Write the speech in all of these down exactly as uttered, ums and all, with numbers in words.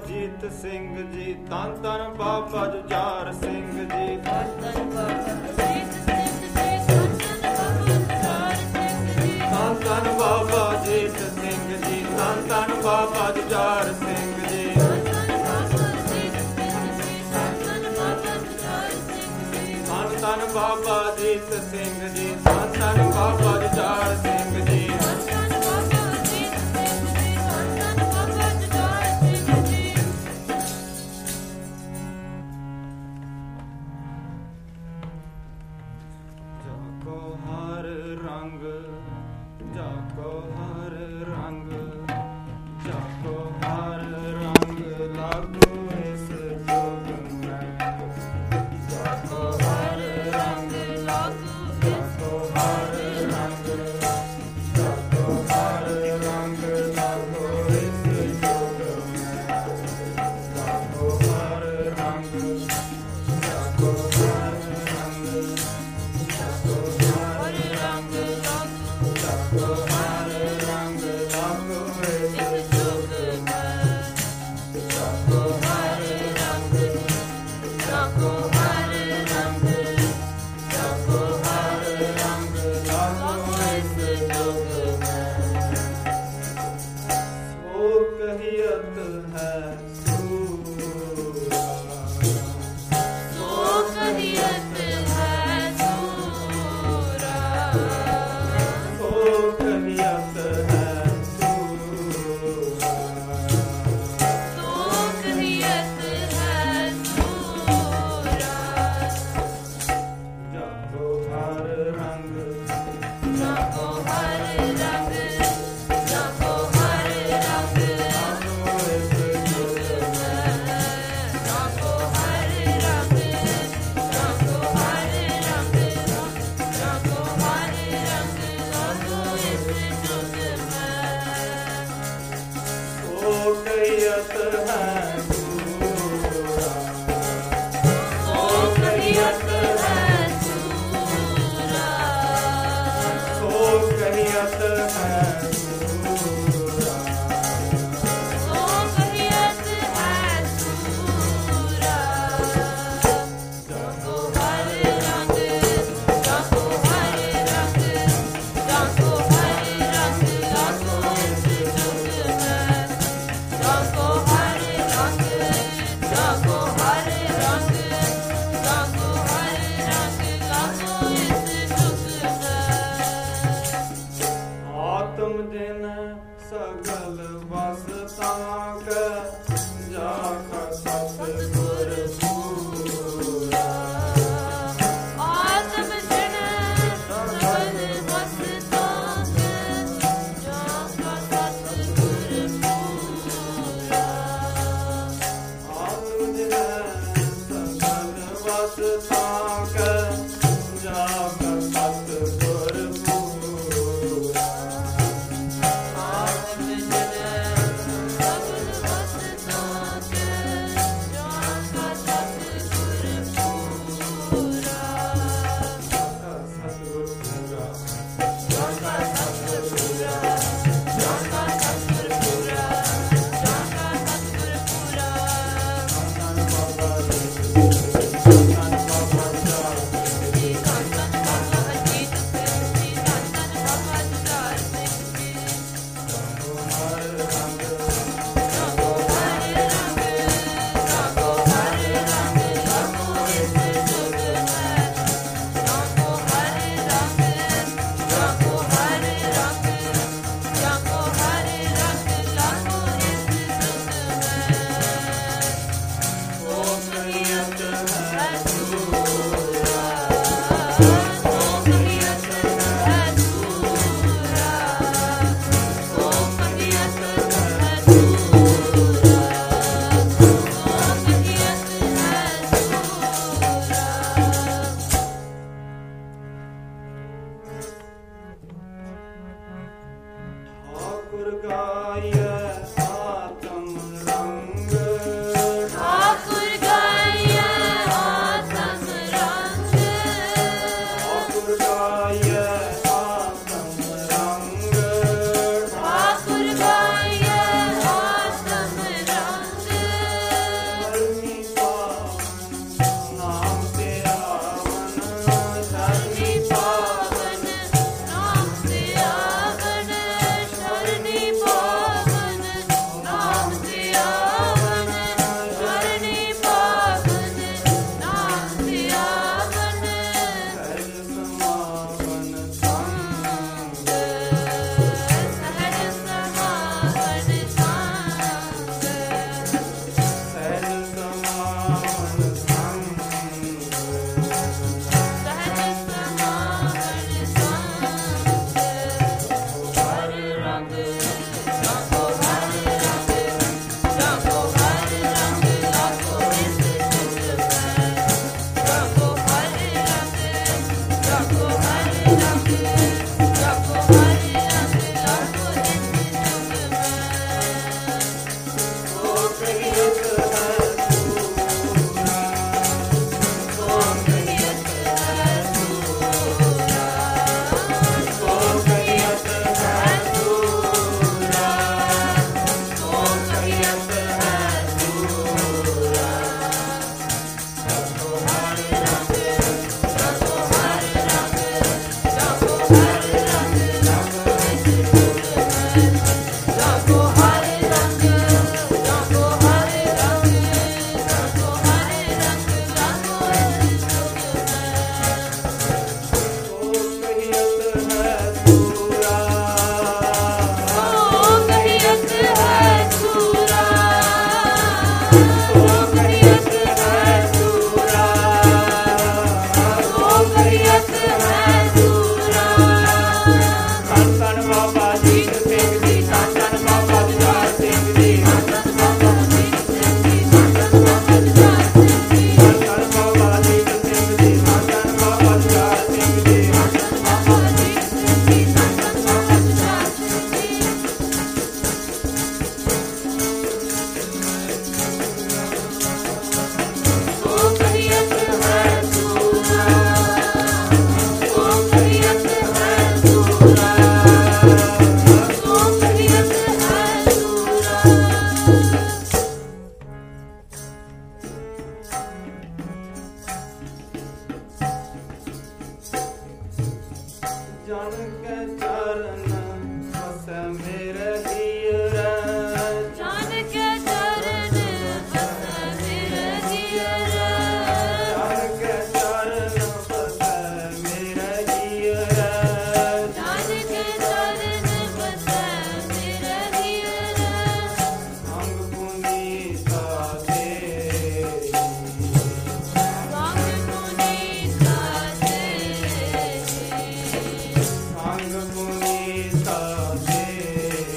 ਜੀਤ ਸਿੰਘ ਜੀ, ਧੰਨ ਧੰਨ ਬਾਬਾ ਜੁਝਾਰ ਸਿੰਘ ਜੀ, ਧੰਨ ਧੰਨ ਬਾਬਾ ਜੀਤ ਸਿੰਘ ਜੀ, ਧੰਨ ਧੰਨ ਬਾਬਾ ਜੀਤ ਸਿੰਘ ਜੀ, ਧੰਨ ਧੰਨ ਬਾਬਾ ਜੁਝਾਰ ਸਿੰਘ ਜੀ, ਧੰਨ ਧੰਨ ਬਾਬਾ ਜੀਤ ਸਿੰਘ ਜੀ, ਧੰਨ ਧੰਨ ਬਾਬਾ ਜੁਝਾਰ ਸਿੰਘ ਜੀ। ठाकुर Angapuni Sade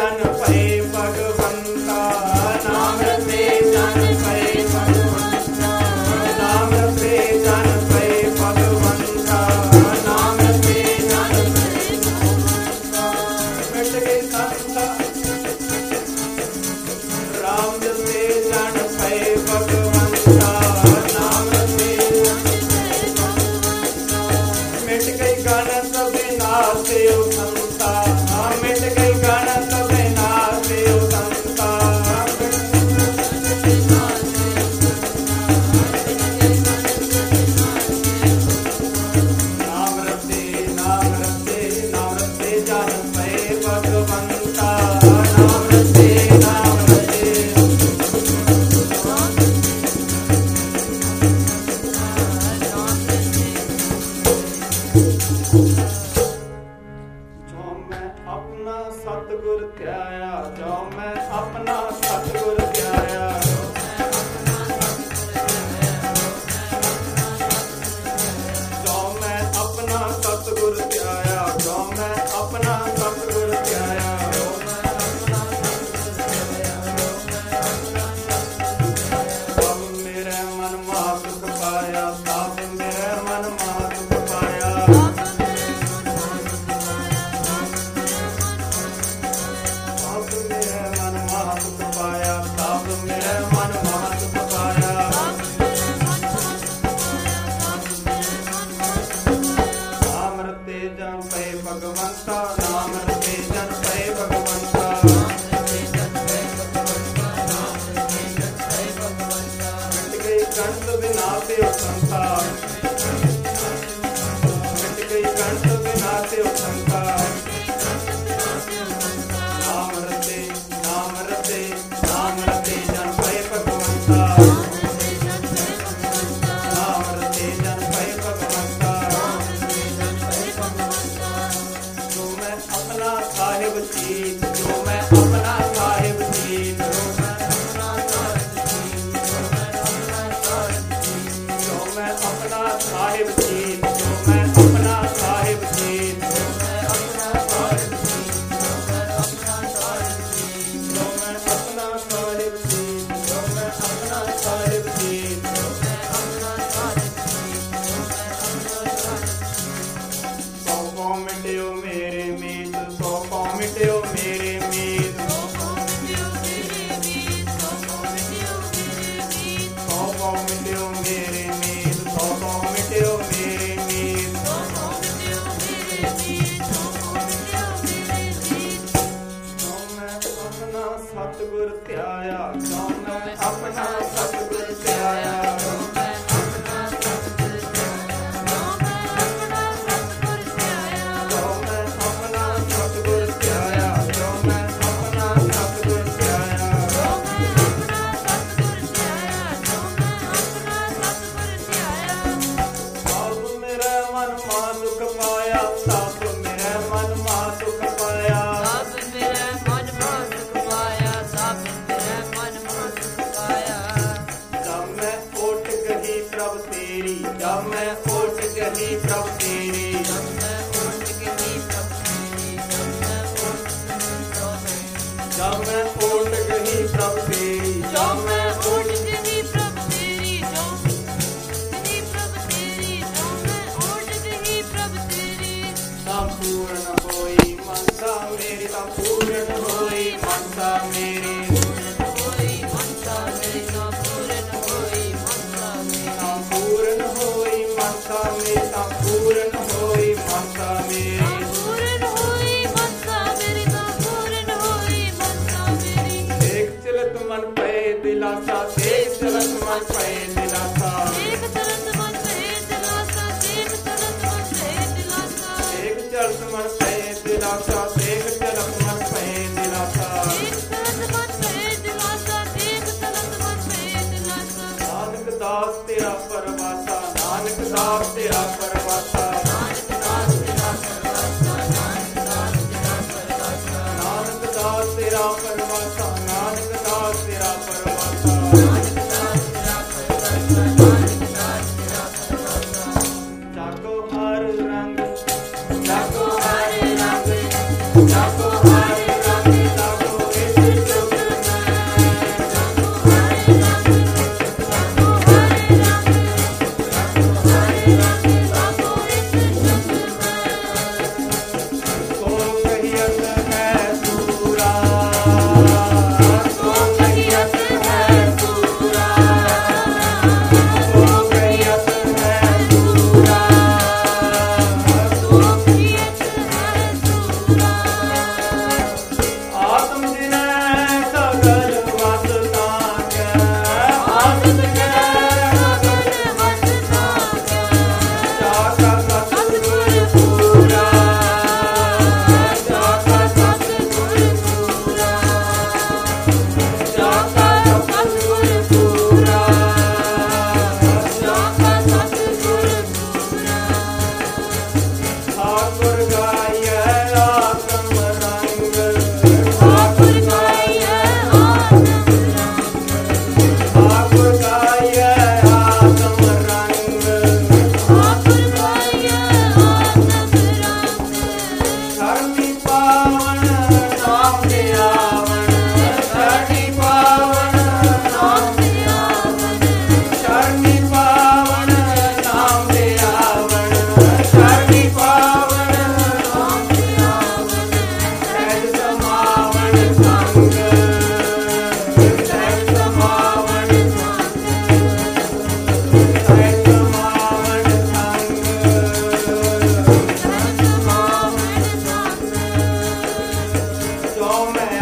ਜਨ ਭਏ ਭਗਵੰਤਾ, ਨਾਮ ਰਤੇ ਜਨ ਭਏ ਭਗਵੰਤਾ, ਨਾਮ ਰਤੇ ਜਨ ਭਏ ਭਗਵੰਤਾ, ਨਾਮ ਰਤੇ ਜਨ ਭਏ ਭਗਵੰਤਾ। ਮਿਟ ਗਏ ਸੰਤਾ ਰਾਮ ਰਤੇ ਜਨ ਭਏ ਭਗਵੰਤਾ, ਨਾਮ ਰਤੇ ਜਨ ਭਏ ਭਗਵੰਤਾ। ਮਿਟ ਗਈ ਗਣਤ ਵਿਨਾਸ਼ੇ ਓ ਸੰਤਾ, ਮਿਟ ਗਈ ਗਣਤ ਵਿਨਾਸ਼ੇ ਓ ਸੰਤਾ। ਨਾਮ ਰਤੇ ਨਾਮ ਰਤੇ ਨਾਮ ਰਤੇ ਜਨ ਭਏ ਭਗਵੰਤਾ, ਨਾਮ ਰਤੇ ਨਾਮ ਰਤੇ। ਜੋ ਮੈਂ ਆਪਣਾ ਸਤਿਗੁਰ ਧਿਆਇਆ, ਜੋ ਮੈਂ ਆਪਣਾ ਸਤਿਗੁਰ ਧਿਆਇਆ, ਜੋ ਮੈਂ ਆਪਣਾ ਸਤਿਗੁਰ ਧਿਆਇਆ, ਜੋ ਮੈਂ ਆਪਣਾ ਸਤਿਗੁਰ ਧਿਆਇਆ। ਸਭ ਮੇਰੇ ਮਨ ਮਾ ਸੁਖ ਪਾਇਆ, ਸਭ ਮੇਰੇ ਮਨ ਮਾ ਸੁਖ ਪਾਇਆ। ਸਭ ਮੇਰੇ ਮਨ ਮਾ ਸੁਖ ਪਾਇਆ, ਸਭ ਮੇਰੇ ਮਨ ਮਾ ਸੁਖ ਪਾਇਆ। ਨਾਮ ਰਤੇ ਜਨ ਭਏ ਭਗਵੰਤਾ, ਨਾਮ ਰਤੇ ਜਨ ਭਏ ਭਗਵੰਤਾ। ਮਿਟ ਗਈ ਗਣਤ ਵਿਨਾਸ਼ੇ ਓ ਸੰਤਾ, ਮਿਟ ਗਈ ਗਣਤ ਵਿਨਾਸ਼ੇ ਓ ਸੰਤਾ। ਨਾਮ ਰਤੇ ਨਾਮ ਰਤੇ ਨਾਮ ਰਤੇ ਜਨ ਭਏ ਭਗਵੰਤਾ, ਨਾਮ ਰਤੇ ਜਨ ਭਏ ਭਗਵੰਤਾ। ਜੋ ਮੈਂ ਆਪਣਾ ਸਾਹਿਬ ਚੀਤ, ਜੋ ਮੈਂ ਆਪਣਾ ਸਾਹਿਬ ਚੀਤ, ਜੋ ਮੈਂ ਆਪਣਾ ਸਾਹਿਬ ਚੀਤ, ਜੋ ਮੈਂ ਆਪਣਾ ਸਾਹਿਬ ਚੀਤ, ਜੋ ਮੈਂ ਆਪਣਾ ਸਾਹਿਬ ਚੀਤ, ਜੋ ਮੈਂ ਆਪਣਾ ਸਾਹਿਬ ਚੀਤ, ਜੋ ਮੈਂ ਆਪਣਾ ਸਾਹਿਬ ਚੀਤ, ਜੋ ਮੈਂ ਆਪਣਾ ਸਾਹਿਬ ਚੀਤ, ਜੋ ਮੈਂ ਆਪਣਾ ਸਾਹਿਬ ਚੀਤ, ਜੋ ਮੈਂ ਆਪਣਾ ਸਾਹਿਬ। ਸੌ ਕੌ ਮਿਟਿਓ ਮੇਰੇ ਮੀਤ, ਸੌ ਕੌ ਮਿਟਿਓ ਮੇਰੇ ਮੀਤ, ਸੌ ਕੌ ਮਿਟਿਓ ਮੇਰੇ ਮੀਤ, ਸੌ ਕੌ ਮਿਟਿਓ ਮੇਰੇ ਮੀਤ, ਸੌ ਕੌ ਮਿਟਿਓ ਮੇਰੇ ਮੀਤ, ਸੌ ਕੌ ਮਿਟਿਓ ਮੇਰੇ ਮੀਤ, ਸੌ ਕੌ ਮਿਟਿਓ ਮੇਰੇ ਮੀਤ, ਸੌ ਕੌ ਮਿਟਿਓ ਮੇਰੇ ਮੀਤ। ਜੋ ਮੈਂ ਆਪਣਾ ਸਤਿਗੁਰ ਧਿਆਇਆ, ਜੋ ਮੈਂ ਆਪਣਾ ਸਤਿਗੁਰ ਧਿਆਇਆ, ਜੋ ਮੈਂ ਆਪਣਾ ਸਤਿਗੁਰ ਧਿਆਇਆ, ਜੋ ਮੈਂ ਆਪਣਾ ਸਤਿਗੁਰ ਧਿਆਇਆ, ਜੋ ਮੈਂ ਆਪਣਾ ਸਤਿਗੁਰ ਧਿਆਇਆ। ਸਭ ਮੇਰੇ ਮਨ ਮਾ ਸੁਖ ਪਾਇਆ, ਸਭ ਮੇਰੇ ਮਨ ਮਾ ਸੁਖ ਪਾਇਆ। ਜਬ ਮੈਂ ਉੱਠ ਗਈ ਪ੍ਰਭ ਤੇਰੀ, ਜਬ ਮੈਂ ਉੱਠ ਗਈ ਪ੍ਰਭ ਤੇਰੀ, ਜਬ ਮੈਂ ਉੱਠ ਗਈ ਪ੍ਰਭ ਤੇਰੀ, ਜਬ ਮੈਂ ਉੱਠ ਗਈ ਪ੍ਰਭ ਤੇਰੀ, ਜਬ ਮੈਂ ਉੱਠ ਗਈ ਪ੍ਰਭ ਤੇਰੀ, ਤਾਂ ਪੂਰਨ ਹੋਈ ਮਨਸਾ ਮੇਰੀ, ਤਾਂ ਪੂਰਨ ਹੋਈ ਮਨਸਾ ਮੇਰੀ, ਤਾਂ ਪੂਰਨ ਹੋਈ ਮਨਸਾ ਮੇਰੀ, ਤਾਂ ਪੂਰਨ ਹੋਈ ਮਨਸਾ ਮੇਰੀ। ਦੇਖ ਚਲਤ ਮਨ ਪਏ ਦਿਲਾਸਾ, ਦੇਖ ਚਲਤ ਮਨ ਪਏ ਦਿਲਾਸਾ, ਦੇਖ ਚਲਤ ਮਨ ਪਏ ਦਿਲਾਸਾ, ਦੇਖ ਚਲਤ ਮਨ ਪਏ ਦਿਲਾਸਾ, ਦੇਖ ਚਲਤ ਮਨ ਪਏ ਦਿਲਾਸਾ, ਦੇਖ ਚਲਤ ਮਨ ਪਏ ਦਿਲਾਸਾ, ਦੇਖ ਚਲਤ ਮਨ ਪਏ ਦਿਲਾਸਾ, ਦੇਖ ਚਲਤ ਮਨ ਪਏ ਦਿਲਾਸਾ। ਨਾਨਕ ਦਾਸ ਤੇਰਾ ਪਰਵਾਸਾ, ਨਾਨਕ ਦਾਸ ਤੇਰਾ ਪਰਵਾਸਾ, ਨਾਨਕ ਦਾਸ ਤੇਰਾ ਪਰਵਾਸਾ, ਨਾਨਕ ਦਾਸ ਤੇਰਾ ਪਰਵਾਸਾ, ਨਾਨਕ ਦਾਸ ਤੇਰਾ ਪਰਵਾਸਾ, ਨਾਨਕ ਦਾਸ ਤੇਰਾ ਪਰਵਾਸਾ, ਨਾਨਕ ਦਾਸ ਤੇਰਾ ਪਰਵਾਸਾ, ਨਾਨਕ ਦਾਸ ਤੇਰਾ ਪਰਵਾਸਾ। ਜਾਗੋ ਹਰ ਰੰਗ, ਜਾਗੋ ਹਰ ਰੰਗ, ਜਾਗੋ ਹਰ ਰੰਗ, ਜਾਗੋ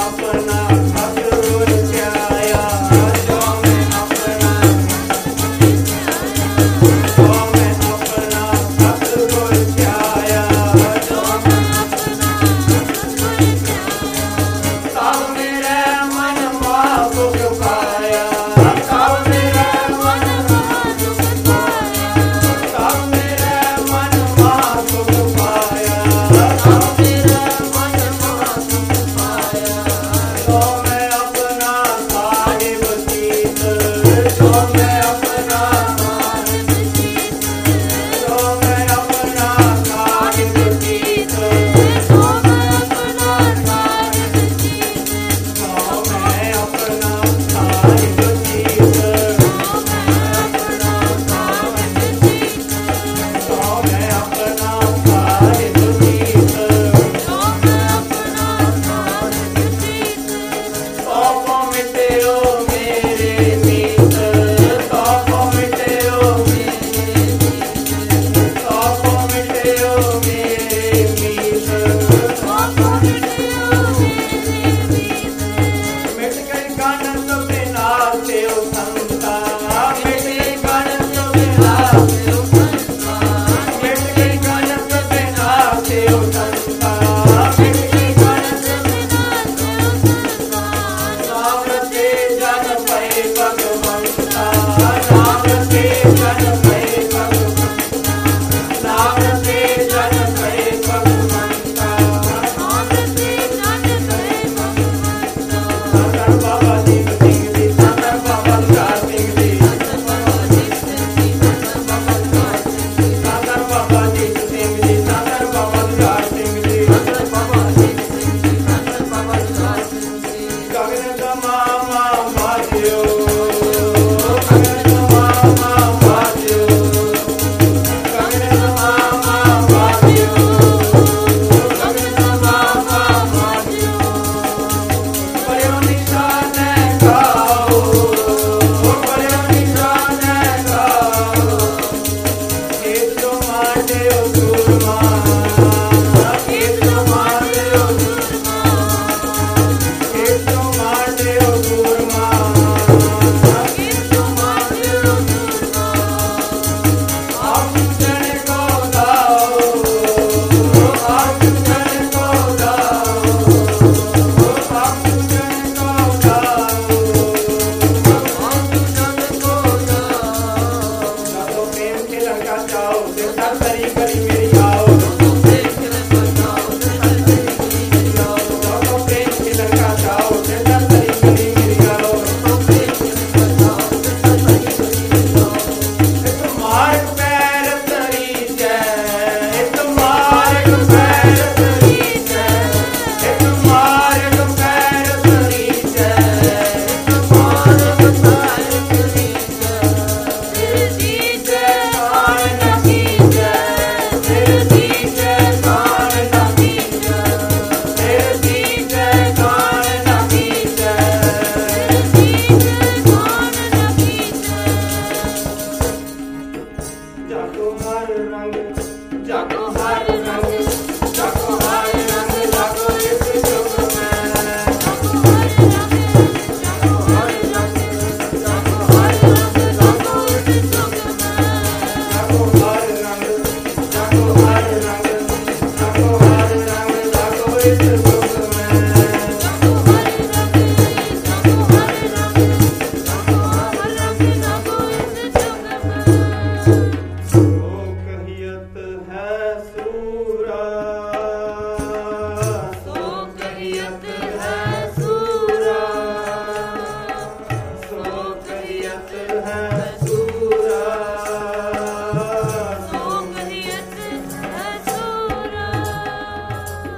Thank you.